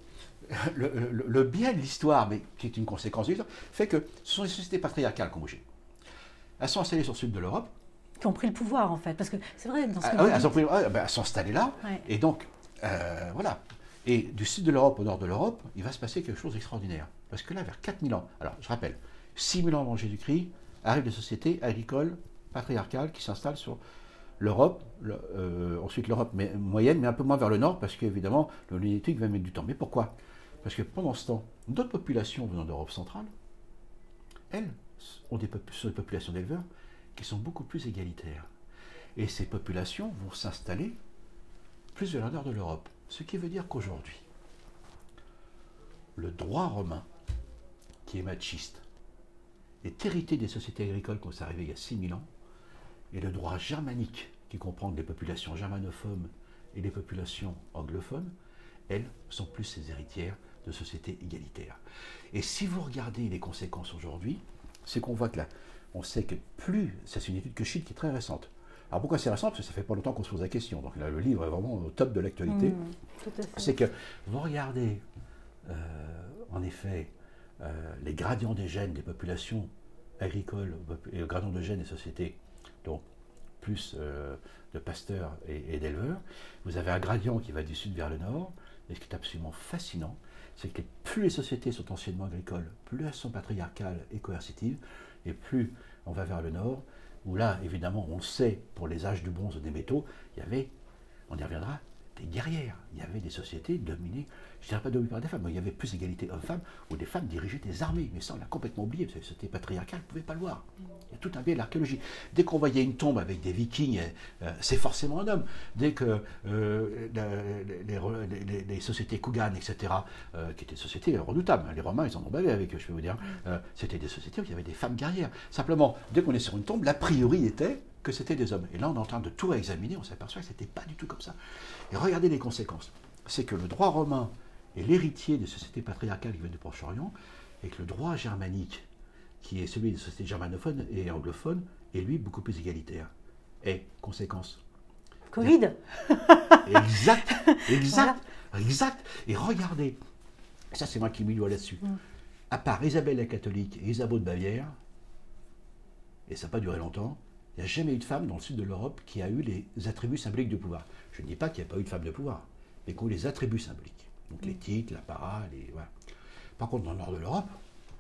le biais de l'histoire, mais qui est une conséquence de l'histoire, fait que ce sont les sociétés patriarcales qui ont bougé. Elles sont installées sur le sud de l'Europe. Qui ont pris le pouvoir, en fait. Parce que c'est vrai, dans ce elles sont installées là. Ouais. Et donc, voilà. Et du sud de l'Europe au nord de l'Europe, il va se passer quelque chose d'extraordinaire. Parce que là, vers 4000 ans, alors je rappelle, 6000 ans avant Jésus-Christ, arrivent des sociétés agricoles patriarcales qui s'installent sur l'Europe, ensuite l'Europe moyenne, mais un peu moins vers le nord, parce qu'évidemment, le néolithique va mettre du temps. Mais pourquoi? Parce que pendant ce temps, d'autres populations venant d'Europe centrale, elles, ont des populations d'éleveurs qui sont beaucoup plus égalitaires. Et ces populations vont s'installer plus vers le nord de l'Europe. Ce qui veut dire qu'aujourd'hui, le droit romain, qui est machiste, est hérité des sociétés agricoles qui sont arrivées il y a 6000 ans, et le droit germanique, qui comprend les populations germanophones et les populations anglophones, elles sont plus ces héritières de sociétés égalitaires. Et si vous regardez les conséquences aujourd'hui, c'est qu'on voit que là, on sait que plus, ça c'est une étude que je cite qui est très récente. Alors pourquoi c'est récent? Parce que ça fait pas longtemps qu'on se pose la question. Donc là, le livre est vraiment au top de l'actualité. C'est que vous regardez, en effet, les gradients des gènes des populations agricoles et le gradient de gènes des sociétés, donc plus de pasteurs et d'éleveurs. Vous avez un gradient qui va du sud vers le nord. Et ce qui est absolument fascinant, c'est que plus les sociétés sont anciennement agricoles, plus elles sont patriarcales et coercitives, et plus on va vers le nord, où là, évidemment, on le sait, pour les âges du bronze des métaux, il y avait, on y reviendra, sociétés guerrières. Il y avait des sociétés dominées, je ne dirais pas dominées par des femmes, mais il y avait plus d'égalité hommes-femmes, où des femmes dirigeaient des armées. Mais ça, on l'a complètement oublié, parce que c'était patriarcal, on ne pouvait pas le voir. Il y a tout un biais de l'archéologie. Dès qu'on voyait une tombe avec des vikings, c'est forcément un homme. Dès que les sociétés Kugan, etc., qui étaient des sociétés redoutables, les Romains, ils en ont bavé avec eux, je peux vous dire, c'était des sociétés où il y avait des femmes guerrières. Simplement, dès qu'on est sur une tombe, l'a priori était que c'était des hommes. Et là, on est en train de tout réexaminer, on s'aperçoit que ce n'était pas du tout comme ça. Et regardez les conséquences. C'est que le droit romain est l'héritier des sociétés patriarcales qui viennent du Proche-Orient, et que le droit germanique, qui est celui des sociétés germanophones et anglophones, est lui beaucoup plus égalitaire. Et conséquence. Covid. Exact. Voilà. Exact. Et regardez, ça c'est moi qui m'y dois là-dessus. À part Isabelle la catholique et Isabeau de Bavière, et ça n'a pas duré longtemps, il n'y a jamais eu de femme dans le sud de l'Europe qui a eu les attributs symboliques de pouvoir. Je ne dis pas qu'il n'y a pas eu de femme de pouvoir, mais qui ont eu les attributs symboliques. Donc les titres, l'apparat, voilà. Par contre, dans le nord de l'Europe,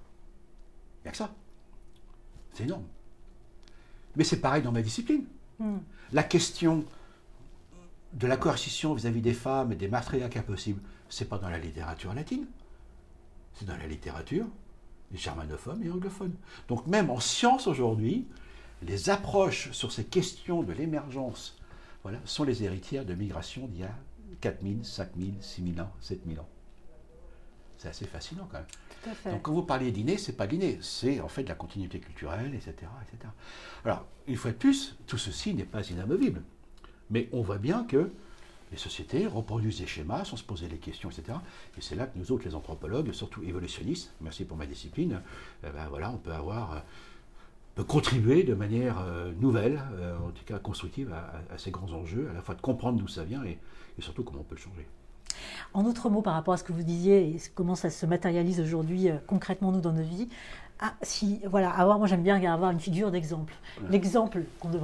il n'y a que ça. C'est énorme. Mais c'est pareil dans ma discipline. La question de la coercition vis-à-vis des femmes et des matriarcats possibles, c'est pas dans la littérature latine, c'est dans la littérature germanophone et anglophone. Donc même en sciences aujourd'hui, les approches sur ces questions de l'émergence, voilà, sont les héritières de migrations d'il y a 4000, 5000, 6000 ans, 7000 ans. C'est assez fascinant quand même. Tout à fait. Donc quand vous parlez d'inné, c'est pas l'inné, c'est en fait de la continuité culturelle, etc., etc. Alors, une fois de plus, tout ceci n'est pas inamovible. Mais on voit bien que les sociétés reproduisent des schémas sans se poser les questions, etc. Et c'est là que nous autres, les anthropologues, surtout évolutionnistes, merci pour ma discipline, voilà, on peut contribuer de manière nouvelle, en tout cas constructive, à ces grands enjeux, à la fois de comprendre d'où ça vient et surtout comment on peut le changer. En d'autres mots, par rapport à ce que vous disiez et comment ça se matérialise aujourd'hui concrètement nous dans nos vies, moi j'aime bien avoir une figure d'exemple. Ouais. L'exemple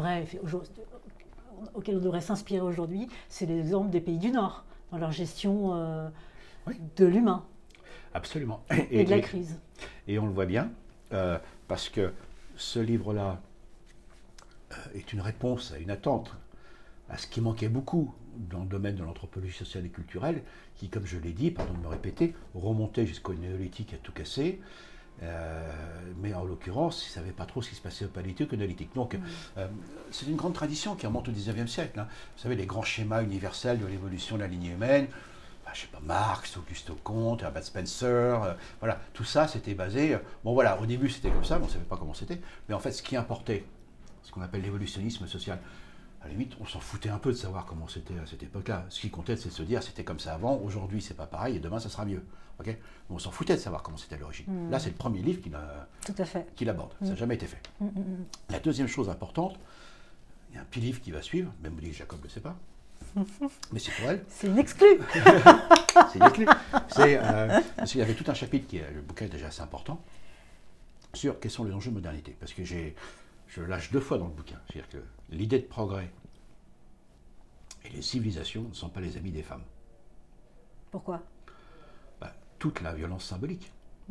auquel on devrait s'inspirer aujourd'hui, c'est l'exemple des pays du Nord, dans leur gestion de l'humain. Absolument. Et de la crise. Et on le voit bien, parce que ce livre-là est une réponse à une attente, à ce qui manquait beaucoup dans le domaine de l'anthropologie sociale et culturelle, qui, comme je l'ai dit, pardon de me répéter, remontait jusqu'au néolithique à tout casser, mais en l'occurrence, ils ne savaient pas trop ce qui se passait au paléolithique ou au néolithique. Donc, c'est une grande tradition qui remonte au XIXe siècle. Hein. Vous savez, les grands schémas universels de l'évolution de la lignée humaine, je ne sais pas, Marx, Auguste Comte, Herbert Spencer, voilà, tout ça, c'était basé... Bon, voilà, au début, c'était comme ça, mais on ne savait pas comment c'était. Mais en fait, ce qui importait, ce qu'on appelle l'évolutionnisme social, à la limite, on s'en foutait un peu de savoir comment c'était à cette époque-là. Ce qui comptait, c'est de se dire, c'était comme ça avant, aujourd'hui, c'est pas pareil, et demain, ça sera mieux. Okay, on s'en foutait de savoir comment c'était à l'origine. Là, c'est le premier livre qui l'aborde. Ça n'a jamais été fait. La deuxième chose importante, il y a un petit livre qui va suivre, même dit que Jacob ne le sait pas, mais c'est pour elle. C'est une exclue. C'est une exclue. Parce qu'il y avait tout un chapitre, le bouquin est déjà assez important, sur quels sont les enjeux de modernité. Parce que je lâche 2 fois dans le bouquin. C'est-à-dire que l'idée de progrès et les civilisations ne sont pas les amis des femmes. Pourquoi ? Toute la violence symbolique.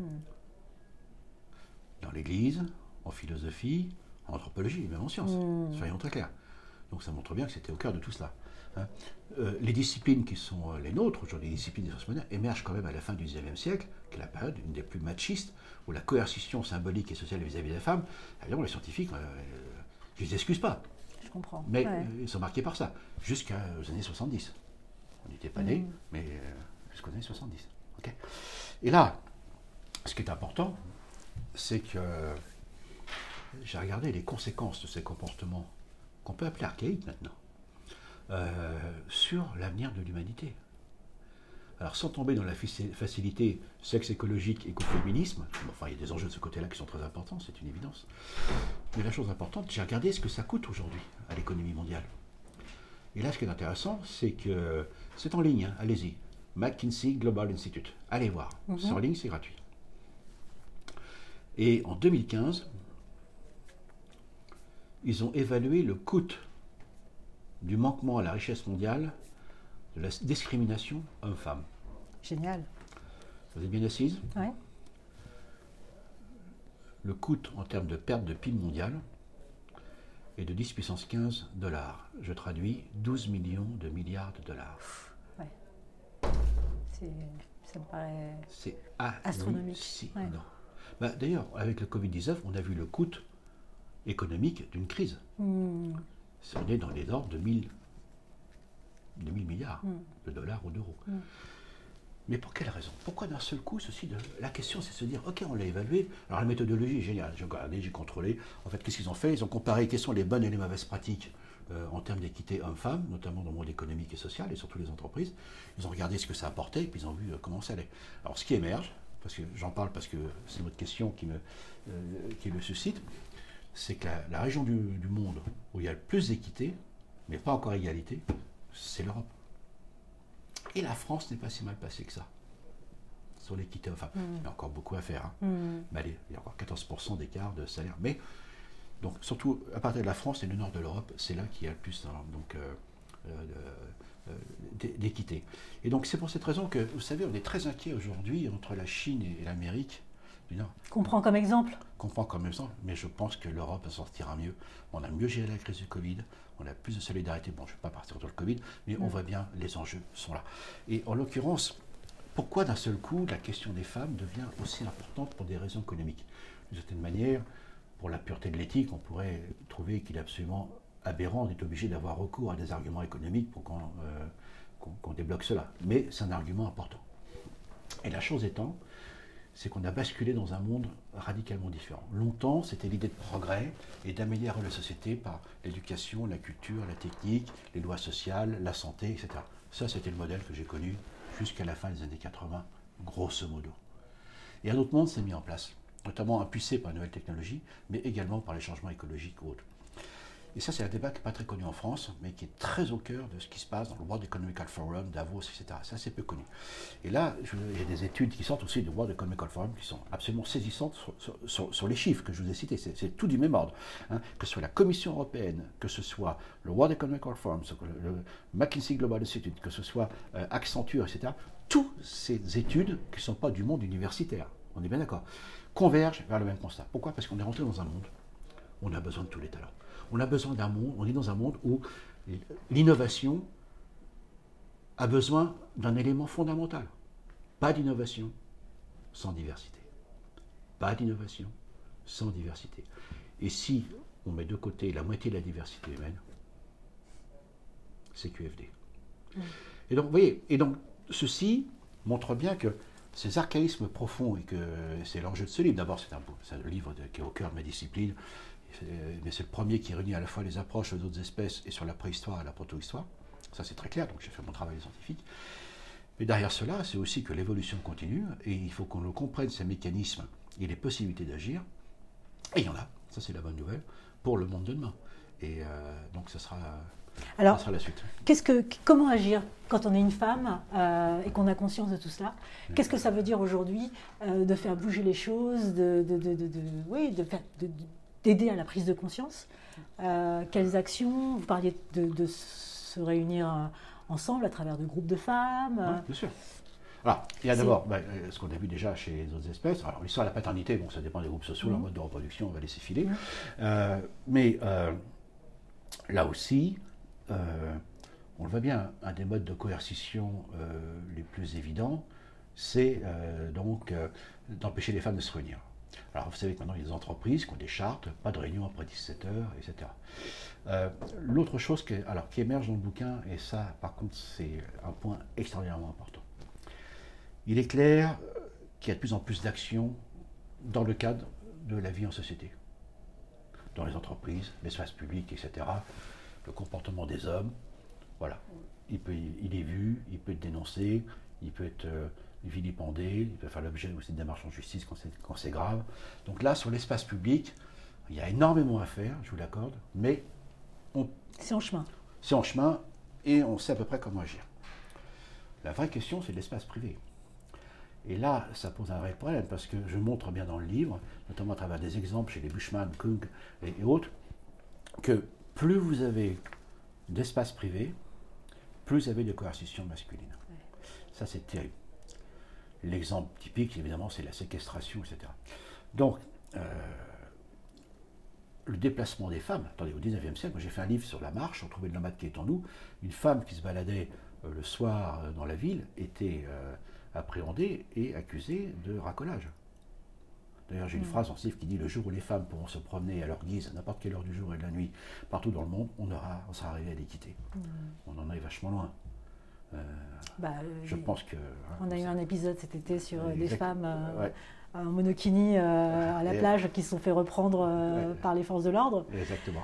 Dans l'Église, en philosophie, en anthropologie, même en sciences. Soyons très clairs. Donc ça montre bien que c'était au cœur de tout cela. Hein. Les disciplines qui sont les nôtres, aujourd'hui les disciplines des sciences modernes, émergent quand même à la fin du XIXe siècle, qui est la période une des plus machistes, où la coercition symbolique et sociale vis-à-vis des femmes, évidemment les scientifiques, je ne les excuse pas. Je comprends. Mais ils sont marqués par ça, jusqu'aux années 70. On n'était pas nés, mais jusqu'aux années 70. Okay. Et là, ce qui est important, c'est que j'ai regardé les conséquences de ces comportements qu'on peut appeler archaïques maintenant, sur l'avenir de l'humanité. Alors sans tomber dans la facilité sexe écologique, écoféminisme, enfin il y a des enjeux de ce côté-là qui sont très importants, c'est une évidence, mais la chose importante, j'ai regardé ce que ça coûte aujourd'hui à l'économie mondiale. Et là, ce qui est intéressant, c'est que c'est en ligne, hein, allez-y. McKinsey Global Institute. Allez voir. C'est en ligne, c'est gratuit. Et en 2015, ils ont évalué le coût du manquement à la richesse mondiale de la discrimination homme-femme. Génial. Vous êtes bien assise ? Oui. Le coût en termes de perte de PIB mondial est de 10 puissance 15 $. Je traduis 12 millions de milliards de dollars. Ça me paraît c'est astronomique. Ouais. D'ailleurs, avec le Covid-19, on a vu le coût économique d'une crise. On est dans les ordres de 1000 milliards de dollars ou d'euros. Mais pour quelle raison? Pourquoi d'un seul coup La question, c'est de se dire, ok, on l'a évalué. Alors la méthodologie est géniale. J'ai regardé, j'ai contrôlé. En fait, qu'est-ce qu'ils ont fait? Ils ont comparé quelles sont les bonnes et les mauvaises pratiques en termes d'équité homme-femme, notamment dans le monde économique et social, et surtout les entreprises. Ils ont regardé ce que ça apportait, et puis ils ont vu comment ça allait. Alors ce qui émerge, parce que j'en parle parce que c'est votre question qui me suscite, c'est que la région du monde où il y a le plus d'équité, mais pas encore égalité, c'est l'Europe. Et la France n'est pas si mal passée que ça, sur l'équité homme-femme. Il y a encore beaucoup à faire. Mais allez, il y a encore 14% d'écart de salaire. Mais, donc, surtout, à partir de la France et le nord de l'Europe, c'est là qu'il y a le plus d'équité. Et donc, c'est pour cette raison que, vous savez, on est très inquiet aujourd'hui entre la Chine et l'Amérique du Nord. Qu'on prend comme exemple. Mais je pense que l'Europe sortira mieux. On a mieux géré la crise du Covid, on a plus de solidarité. Bon, je ne vais pas partir sur le Covid, mais on voit bien, les enjeux sont là. Et en l'occurrence, pourquoi d'un seul coup la question des femmes devient aussi importante pour des raisons économiques? D'une certaine manière, pour la pureté de l'éthique, on pourrait trouver qu'il est absolument aberrant d'être obligé d'avoir recours à des arguments économiques pour qu'on débloque cela. Mais c'est un argument important. Et la chose étant, c'est qu'on a basculé dans un monde radicalement différent. Longtemps, c'était l'idée de progrès et d'améliorer la société par l'éducation, la culture, la technique, les lois sociales, la santé, etc. Ça, c'était le modèle que j'ai connu jusqu'à la fin des années 80, grosso modo. Et un autre monde s'est mis en place, notamment impulsé par les nouvelles technologies, mais également par les changements écologiques ou autres. Et ça, c'est un débat qui n'est pas très connu en France, mais qui est très au cœur de ce qui se passe dans le World Economic Forum, Davos, etc. Ça, c'est peu connu. Et là, il y a des études qui sortent aussi du World Economic Forum qui sont absolument saisissantes sur les chiffres que je vous ai cités. C'est tout du même ordre. Que ce soit la Commission européenne, que ce soit le World Economic Forum, le McKinsey Global Institute, que ce soit Accenture, etc. Toutes ces études, qui ne sont pas du monde universitaire, on est bien d'accord, convergent vers le même constat. Pourquoi? Parce qu'on est rentré dans un monde où on a besoin de tous les talents. On a besoin d'un monde, on est dans un monde où l'innovation a besoin d'un élément fondamental. Pas d'innovation sans diversité. Pas d'innovation sans diversité. Et si on met de côté la moitié de la diversité humaine, c'est QFD. Et donc, vous voyez, ceci montre bien que ces archaïsmes profonds, et que c'est l'enjeu de ce livre, d'abord c'est un livre qui est au cœur de ma discipline, mais c'est le premier qui réunit à la fois les approches aux autres espèces et sur la préhistoire et la protohistoire. Ça, c'est très clair, donc j'ai fait mon travail scientifique. Mais derrière cela, c'est aussi que l'évolution continue, et il faut qu'on comprenne ces mécanismes et les possibilités d'agir. Et il y en a, ça c'est la bonne nouvelle, pour le monde de demain. Et donc ça sera la suite. Comment agir quand on est une femme et qu'on a conscience de tout cela? Qu'est-ce que ça veut dire aujourd'hui de faire bouger les choses, d'aider à la prise de conscience? Quelles actions? Vous parliez de se réunir ensemble à travers de groupes de femmes. Oui, bien sûr. Alors, il y a d'abord ce qu'on a vu déjà chez les autres espèces. Alors, l'histoire de la paternité, bon, ça dépend des groupes sociaux, leur mode de reproduction, on va laisser filer. Mais là aussi, on le voit bien, un des modes de coercition les plus évidents, c'est d'empêcher les femmes de se réunir. Alors vous savez que maintenant il y a des entreprises qui ont des chartes, pas de réunion après 17 heures, etc. L'autre chose qui émerge dans le bouquin, et ça par contre c'est un point extraordinairement important, il est clair qu'il y a de plus en plus d'actions dans le cadre de la vie en société, dans les entreprises, l'espace public, etc. Le comportement des hommes, voilà, il est vu, il peut être dénoncé, il peut être vilipendé, il peut faire l'objet aussi de démarches en justice quand c'est grave. Donc là, sur l'espace public, il y a énormément à faire, je vous l'accorde, mais c'est en chemin. C'est en chemin et on sait à peu près comment agir. La vraie question, c'est l'espace privé. Et là, ça pose un vrai problème, parce que je montre bien dans le livre, notamment à travers des exemples chez les Bushman, Kung et autres, que plus vous avez d'espace privé, plus vous avez de coercition masculine. Ça, c'est terrible. L'exemple typique, évidemment, c'est la séquestration, etc. Donc, le déplacement des femmes, attendez, au 19e siècle, moi j'ai fait un livre sur la marche, on trouvait le nomade qui est en nous, une femme qui se baladait le soir dans la ville était appréhendés et accusés de racolage. D'ailleurs, j'ai une phrase en CIF qui dit « Le jour où les femmes pourront se promener à leur guise, à n'importe quelle heure du jour et de la nuit, partout dans le monde, on sera arrivé à l'équité. On en est vachement loin. Je pense que... On a eu un épisode cet été sur des femmes en monokini à la plage qui se sont fait reprendre par les forces de l'ordre. Exactement,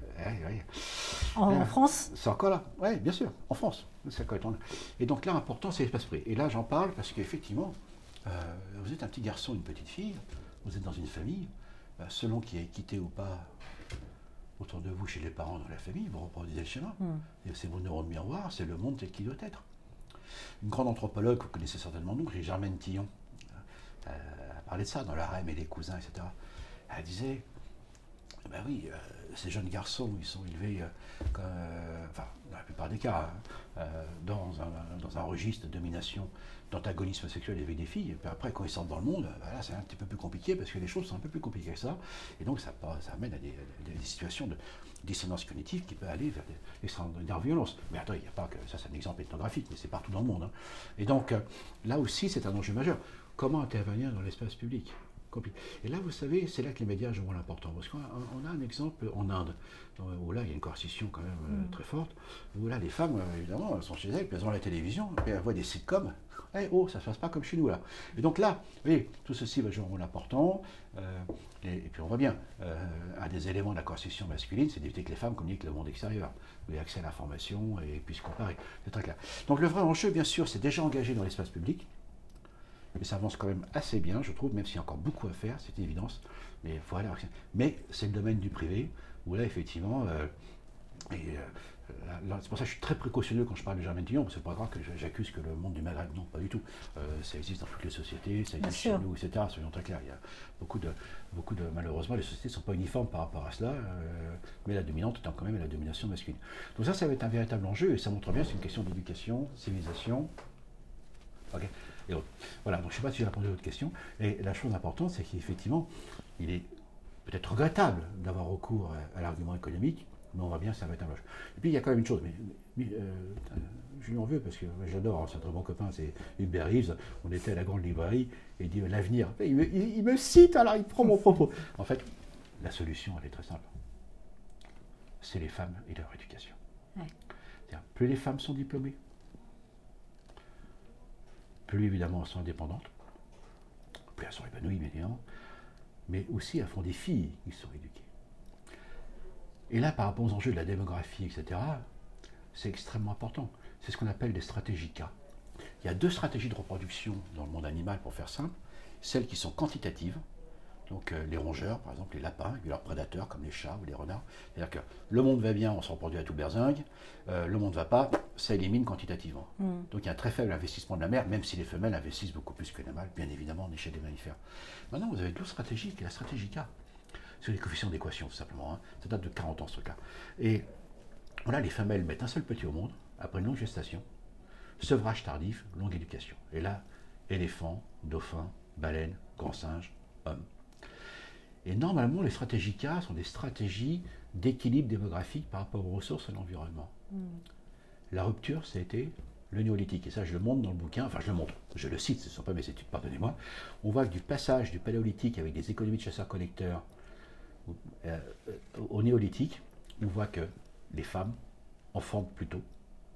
En France? C'est encore là, oui, bien sûr, en France. Et donc là, l'important, c'est l'espace privé. Et là, j'en parle parce qu'effectivement, vous êtes un petit garçon, une petite fille, vous êtes dans une famille, selon qu'il y ait équité ou pas autour de vous, chez les parents, dans la famille, vous reproduisez le schéma. Et c'est vos neurones miroirs, c'est le monde tel qu'il doit être. Une grande anthropologue, que vous connaissez certainement nous, Germaine Tillon, a parlé de ça dans La Reine et les cousins, etc. Elle disait, ben oui, ces jeunes garçons, ils sont élevés, enfin, dans la plupart des cas, dans un registre de domination, d'antagonisme sexuel avec des filles. Et puis après, quand ils sortent dans le monde, ben là, c'est un petit peu plus compliqué, parce que les choses sont un peu plus compliquées que ça. Et donc, ça amène à des situations de dissonance cognitive qui peut aller vers des extraordinaires violences. Mais attends, il n'y a pas que ça, c'est un exemple ethnographique, mais c'est partout dans le monde. Et donc, là aussi, c'est un enjeu majeur. Comment intervenir dans l'espace public ? Et là, vous savez, c'est là que les médias jouent l'important. Parce qu'on a un exemple en Inde, où là, il y a une coercition quand même très forte, où là, les femmes, évidemment, elles sont chez elles, puis elles ont la télévision, puis elles voient des sitcoms. Ça ne se passe pas comme chez nous, là. Et donc là, vous voyez, tout ceci va jouer un rôle important. Et puis on voit bien, un des éléments de la coercition masculine, c'est d'éviter que les femmes communiquent avec le monde extérieur, aient accès à l'information et puissent comparer. C'est très clair. Donc le vrai enjeu, bien sûr, c'est déjà engagé dans l'espace public. Mais ça avance quand même assez bien, je trouve, même s'il y a encore beaucoup à faire, c'est une évidence. Mais voilà. Mais c'est le domaine du privé, où là, effectivement, c'est pour ça que je suis très précautionneux quand je parle de Germaine Tillon, parce que c'est pas grave que j'accuse que le monde du Maghreb, non, pas du tout. Ça existe dans toutes les sociétés, ça existe chez nous, etc. Soyons très clairs. Il y a beaucoup de malheureusement, les sociétés ne sont pas uniformes par rapport à cela, mais la dominante étant quand même la domination masculine. Donc ça va être un véritable enjeu, et ça montre bien que c'est une question d'éducation, civilisation. Okay. Et voilà, donc je ne sais pas si j'ai répondu à votre question. Et la chose importante, c'est qu'effectivement, il est peut-être regrettable d'avoir recours à l'argument économique, mais on voit bien que ça va être un enjeu. Et puis il y a quand même une chose, je lui en veux parce que j'adore, c'est un très bon copain, c'est Hubert Reeves. On était à la grande librairie et il dit l'avenir. Il me cite, alors il prend mon propos. En fait, la solution, elle est très simple. C'est les femmes et leur éducation. Ouais. C'est-à-dire, plus les femmes sont diplômées, plus évidemment elles sont indépendantes, plus elles sont épanouies, bien évidemment, mais aussi elles font des filles qui sont éduquées. Et là, par rapport aux enjeux de la démographie, etc., c'est extrêmement important. C'est ce qu'on appelle des stratégies K. Il y a deux stratégies de reproduction dans le monde animal, pour faire simple. Celles qui sont quantitatives, donc les rongeurs, par exemple les lapins, et leurs prédateurs, comme les chats ou les renards. C'est-à-dire que le monde va bien, on se reproduit à tout berzingue, le monde ne va pas, ça élimine quantitativement. Donc il y a un très faible investissement de la mère, même si les femelles investissent beaucoup plus que les mâles, bien évidemment, on est chez des mammifères. Maintenant, vous avez deux stratégies, qui est la stratégie K. C'est les coefficients d'équation, tout simplement. Ça date de 40 ans, ce cas. Et voilà, les femelles mettent un seul petit au monde, après une longue gestation, sevrage tardif, longue éducation. Et là, éléphants, dauphins, baleines, grands singes, hommes. Et normalement, les stratégies K sont des stratégies d'équilibre démographique par rapport aux ressources et à l'environnement. La rupture, ça a été le néolithique. Et ça, je le montre dans le bouquin, enfin je le montre, je le cite, ce ne sont pas mes études, pardonnez-moi. On voit que du passage du paléolithique avec des économies de chasseurs-collecteurs au néolithique, on voit que les femmes enfantent plus tôt,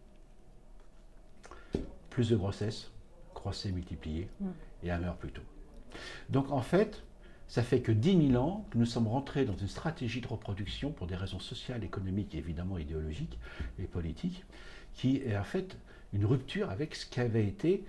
plus de grossesses, croissaient, multipliées, et elles meurent plus tôt. Donc en fait, ça fait que 10 000 ans que nous sommes rentrés dans une stratégie de reproduction pour des raisons sociales, économiques et évidemment idéologiques et politiques, qui est en fait une rupture avec ce qu'avait été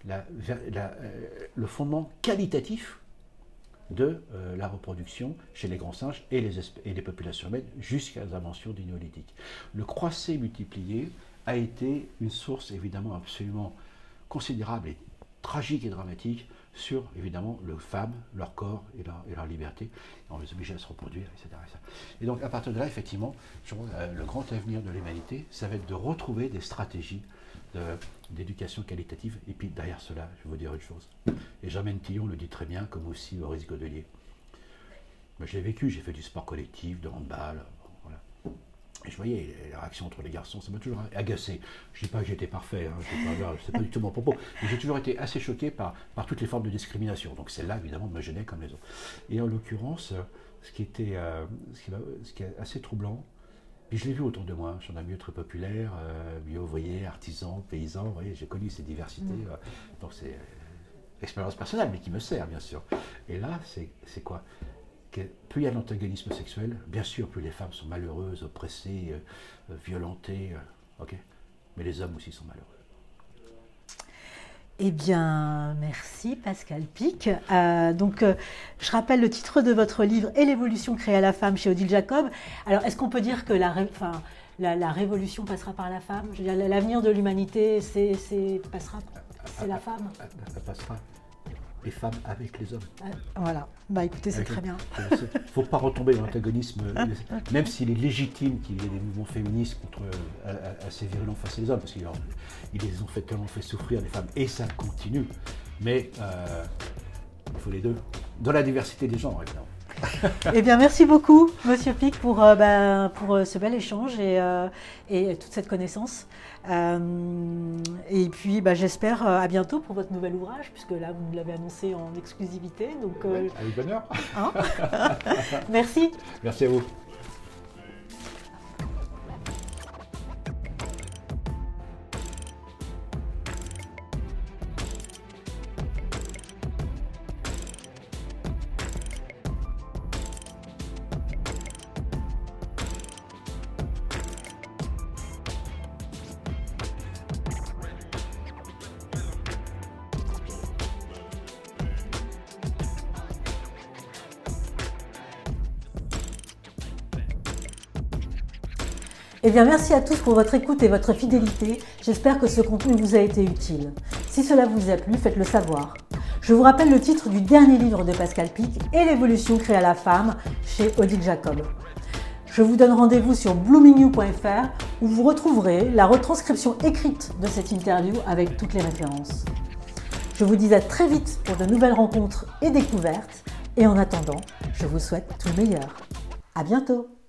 le fondement qualitatif de la reproduction chez les grands singes et les populations humaines jusqu'à l'invention du néolithique. Le croisser-multiplier a été une source évidemment absolument considérable et tragique et dramatique sur, évidemment, les femmes, leur corps et leur liberté. On les oblige à se reproduire, etc. Et donc, à partir de là, effectivement, le grand avenir de l'humanité, ça va être de retrouver des stratégies d'éducation qualitative. Et puis, derrière cela, je vais vous dire une chose. Et Germaine Tillon le dit très bien, comme aussi Maurice Godelier. Moi, je l'ai vécu, j'ai fait du sport collectif, de handball, voilà. Et je voyais les réactions entre les garçons, ça m'a toujours agacé. Je ne dis pas que j'étais parfait, hein, c'est pas du tout mon propos, mais j'ai toujours été assez choqué par toutes les formes de discrimination. Donc celle-là, évidemment, me gênait comme les autres. Et en l'occurrence, ce qui est assez troublant, puis je l'ai vu autour de moi, je suis dans un milieu très populaire, milieu ouvrier, artisan, paysan, vous voyez, j'ai connu ces diversités, donc c'est expérience personnelle, mais qui me sert, bien sûr. Et là, c'est quoi? Plus il y a l'antagonisme sexuel, bien sûr, plus les femmes sont malheureuses, oppressées, violentées, ok, mais les hommes aussi sont malheureux. Eh bien, merci Pascal Pic. Je rappelle le titre de votre livre et l'évolution créée à la femme chez Odile Jacob. Alors, est-ce qu'on peut dire que la révolution passera par la femme? Je veux dire, l'avenir de l'humanité, c'est la femme. Elle passera. Les femmes avec les hommes. Voilà, bah écoutez, c'est très bien. Il ne faut pas retomber dans l'antagonisme, même s'il est légitime qu'il y ait des mouvements féministes assez virulents face aux hommes, parce qu'ils les ont tellement fait souffrir, les femmes, et ça continue. Mais il faut les deux, dans la diversité des genres, évidemment. Eh bien, merci beaucoup, Monsieur Pic, pour ce bel échange et toute cette connaissance. Et puis, j'espère à bientôt pour votre nouvel ouvrage, puisque là, vous nous l'avez annoncé en exclusivité. Donc, avec bonheur. Hein. Merci. Merci à vous. Eh bien, merci à tous pour votre écoute et votre fidélité. J'espère que ce contenu vous a été utile. Si cela vous a plu, faites-le savoir. Je vous rappelle le titre du dernier livre de Pascal Pic et l'évolution créée à la femme chez Odile Jacob. Je vous donne rendez-vous sur bloomingyou.fr où vous retrouverez la retranscription écrite de cette interview avec toutes les références. Je vous dis à très vite pour de nouvelles rencontres et découvertes. Et en attendant, je vous souhaite tout le meilleur. À bientôt!